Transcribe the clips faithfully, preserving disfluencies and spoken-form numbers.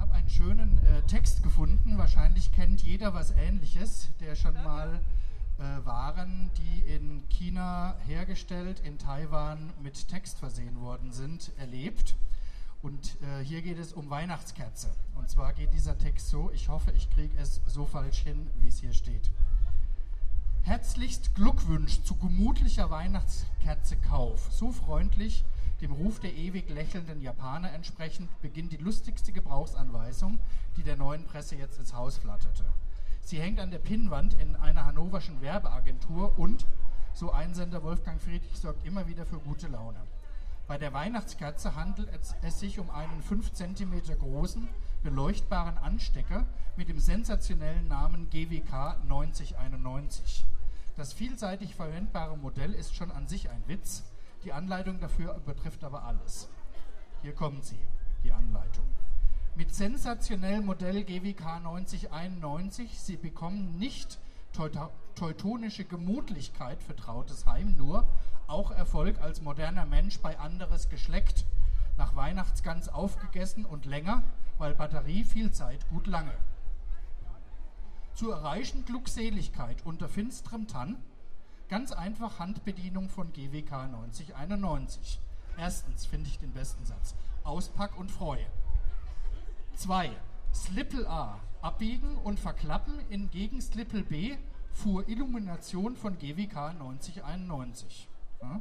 habe einen schönen äh, Text gefunden. Wahrscheinlich kennt jeder was Ähnliches, der schon mal äh, Waren, die in China hergestellt, in Taiwan mit Text versehen worden sind, erlebt. Und äh, hier geht es um Weihnachtskerze. Und zwar geht dieser Text so, ich hoffe, ich kriege es so falsch hin, wie es hier steht. Herzlichst Glückwunsch zu gemütlicher Weihnachtskerze Kauf. So freundlich, dem Ruf der ewig lächelnden Japaner entsprechend, beginnt die lustigste Gebrauchsanweisung, die der neuen Presse jetzt ins Haus flatterte. Sie hängt an der Pinnwand in einer hannoverschen Werbeagentur und, so Einsender Wolfgang Friedrich, sorgt immer wieder für gute Laune. Bei der Weihnachtskerze handelt es, es sich um einen fünf Zentimeter großen, beleuchtbaren Anstecker mit dem sensationellen Namen G W K neunzig einundneunzig. Das vielseitig verwendbare Modell ist schon an sich ein Witz. Die Anleitung dafür betrifft aber alles. Hier kommt sie, die Anleitung. Mit sensationellem Modell G W K neunzig einundneunzig, Sie bekommen nicht teutonische Gemütlichkeit für trautes Heim, nur auch Erfolg als moderner Mensch bei anderes Geschleckt, nach Weihnachtsgans aufgegessen und länger, weil Batterie viel Zeit gut lange. Zu erreichen Glückseligkeit unter finsterem Tann, ganz einfach Handbedienung von G W K neunzig einundneunzig. Erstens, finde ich den besten Satz, Auspack und Freu. Zwei, Slippel A, abbiegen und verklappen, hingegen Slippel B, Fuhr Illumination von G W K neunzig einundneunzig. Ja?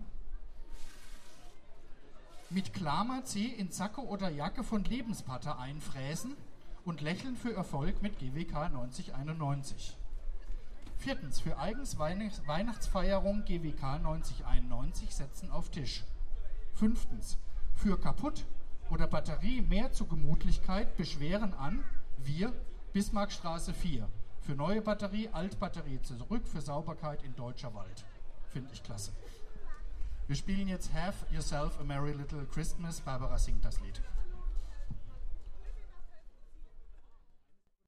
Mit Klammer C in Sacke oder Jacke von Lebenspatter einfräsen und lächeln für Erfolg mit G W K neunzig einundneunzig. Viertens, für eigens Weihnachts- Weihnachtsfeierung G W K neunzig einundneunzig setzen auf Tisch. Fünftens, für kaputt oder Batterie mehr zur Gemütlichkeit Beschweren an wir Bismarckstraße vier. Für neue Batterie, Altbatterie zurück, für Sauberkeit in Deutscher Wald. Finde ich klasse. Wir spielen jetzt Have Yourself a Merry Little Christmas. Barbara singt das Lied.